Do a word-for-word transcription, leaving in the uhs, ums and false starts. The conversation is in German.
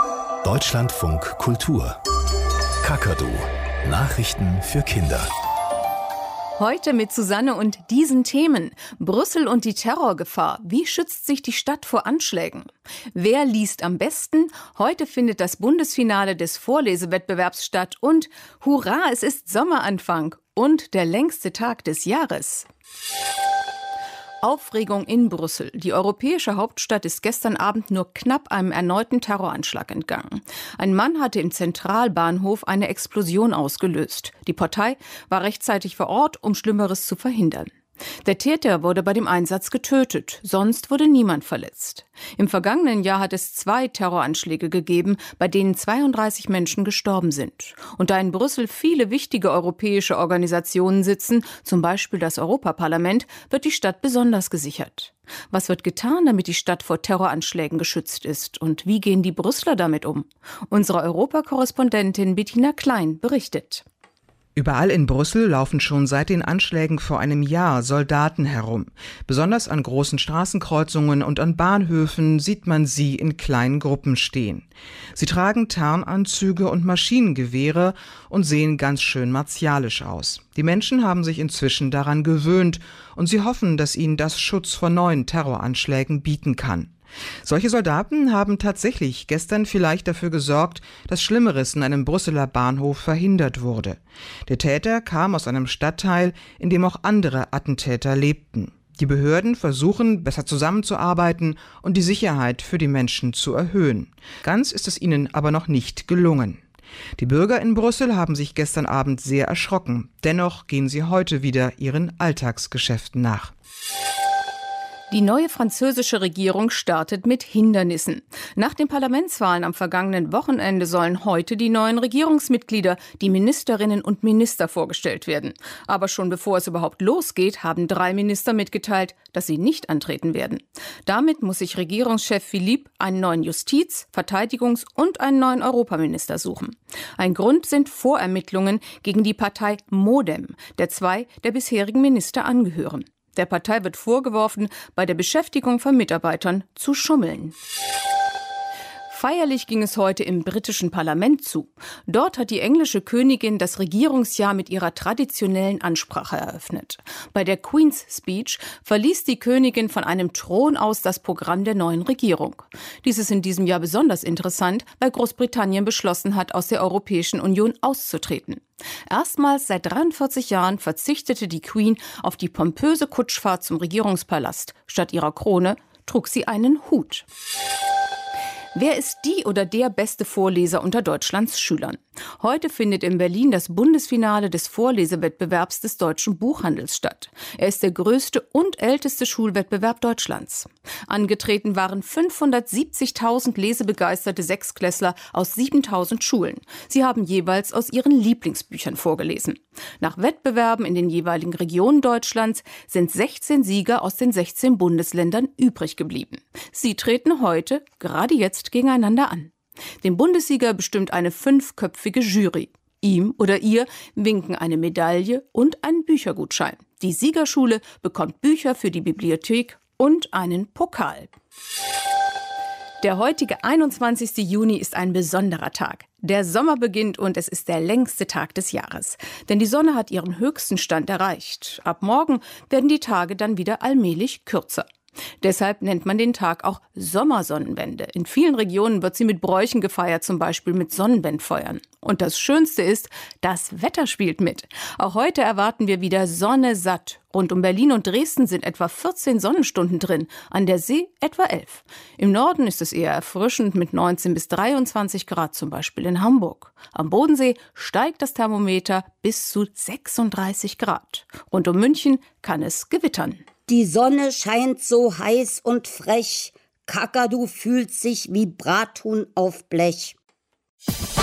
Deutschlandfunk Kultur. Kakadu. Nachrichten für Kinder. Heute mit Susanne und diesen Themen. Brüssel und die Terrorgefahr. Wie schützt sich die Stadt vor Anschlägen? Wer liest am besten? Heute findet das Bundesfinale des Vorlesewettbewerbs statt. Und hurra, es ist Sommeranfang und der längste Tag des Jahres. Aufregung in Brüssel. Die europäische Hauptstadt ist gestern Abend nur knapp einem erneuten Terroranschlag entgangen. Ein Mann hatte im Zentralbahnhof eine Explosion ausgelöst. Die Polizei war rechtzeitig vor Ort, um Schlimmeres zu verhindern. Der Täter wurde bei dem Einsatz getötet, sonst wurde niemand verletzt. Im vergangenen Jahr hat es zwei Terroranschläge gegeben, bei denen zweiunddreißig Menschen gestorben sind. Und da in Brüssel viele wichtige europäische Organisationen sitzen, zum Beispiel das Europaparlament, wird die Stadt besonders gesichert. Was wird getan, damit die Stadt vor Terroranschlägen geschützt ist? Und wie gehen die Brüsseler damit um? Unsere Europakorrespondentin Bettina Klein berichtet. Überall in Brüssel laufen schon seit den Anschlägen vor einem Jahr Soldaten herum. Besonders an großen Straßenkreuzungen und an Bahnhöfen sieht man sie in kleinen Gruppen stehen. Sie tragen Tarnanzüge und Maschinengewehre und sehen ganz schön martialisch aus. Die Menschen haben sich inzwischen daran gewöhnt und sie hoffen, dass ihnen das Schutz vor neuen Terroranschlägen bieten kann. Solche Soldaten haben tatsächlich gestern vielleicht dafür gesorgt, dass Schlimmeres in einem Brüsseler Bahnhof verhindert wurde. Der Täter kam aus einem Stadtteil, in dem auch andere Attentäter lebten. Die Behörden versuchen, besser zusammenzuarbeiten und die Sicherheit für die Menschen zu erhöhen. Ganz ist es ihnen aber noch nicht gelungen. Die Bürger in Brüssel haben sich gestern Abend sehr erschrocken. Dennoch gehen sie heute wieder ihren Alltagsgeschäften nach. Die neue französische Regierung startet mit Hindernissen. Nach den Parlamentswahlen am vergangenen Wochenende sollen heute die neuen Regierungsmitglieder, die Ministerinnen und Minister, vorgestellt werden. Aber schon bevor es überhaupt losgeht, haben drei Minister mitgeteilt, dass sie nicht antreten werden. Damit muss sich Regierungschef Philippe einen neuen Justiz-, Verteidigungs- und einen neuen Europaminister suchen. Ein Grund sind Vorermittlungen gegen die Partei Modem, der zwei der bisherigen Minister angehören. Der Partei wird vorgeworfen, bei der Beschäftigung von Mitarbeitern zu schummeln. Feierlich ging es heute im britischen Parlament zu. Dort hat die englische Königin das Regierungsjahr mit ihrer traditionellen Ansprache eröffnet. Bei der Queen's Speech verließ die Königin von einem Thron aus das Programm der neuen Regierung. Dies ist in diesem Jahr besonders interessant, weil Großbritannien beschlossen hat, aus der Europäischen Union auszutreten. Erstmals seit dreiundvierzig Jahren verzichtete die Queen auf die pompöse Kutschfahrt zum Regierungspalast. Statt ihrer Krone trug sie einen Hut. Wer ist die oder der beste Vorleser unter Deutschlands Schülern? Heute findet in Berlin das Bundesfinale des Vorlesewettbewerbs des Deutschen Buchhandels statt. Er ist der größte und älteste Schulwettbewerb Deutschlands. Angetreten waren fünfhundertsiebzigtausend lesebegeisterte Sechsklässler aus siebentausend Schulen. Sie haben jeweils aus ihren Lieblingsbüchern vorgelesen. Nach Wettbewerben in den jeweiligen Regionen Deutschlands sind sechzehn Sieger aus den sechzehn Bundesländern übrig geblieben. Sie treten heute, gerade jetzt, gegeneinander an. Den Bundessieger bestimmt eine fünfköpfige Jury. Ihm oder ihr winken eine Medaille und ein Büchergutschein. Die Siegerschule bekommt Bücher für die Bibliothek und einen Pokal. Der heutige einundzwanzigste Juni ist ein besonderer Tag. Der Sommer beginnt und es ist der längste Tag des Jahres. Denn die Sonne hat ihren höchsten Stand erreicht. Ab morgen werden die Tage dann wieder allmählich kürzer. Deshalb nennt man den Tag auch Sommersonnenwende. In vielen Regionen wird sie mit Bräuchen gefeiert, zum Beispiel mit Sonnenwendfeuern. Und das Schönste ist, das Wetter spielt mit. Auch heute erwarten wir wieder Sonne satt. Rund um Berlin und Dresden sind etwa vierzehn Sonnenstunden drin, an der See etwa elf. Im Norden ist es eher erfrischend mit neunzehn bis dreiundzwanzig Grad, zum Beispiel in Hamburg. Am Bodensee steigt das Thermometer bis zu sechsunddreißig Grad. Rund um München kann es gewittern. Die Sonne scheint so heiß und frech, Kakadu fühlt sich wie Brathuhn auf Blech.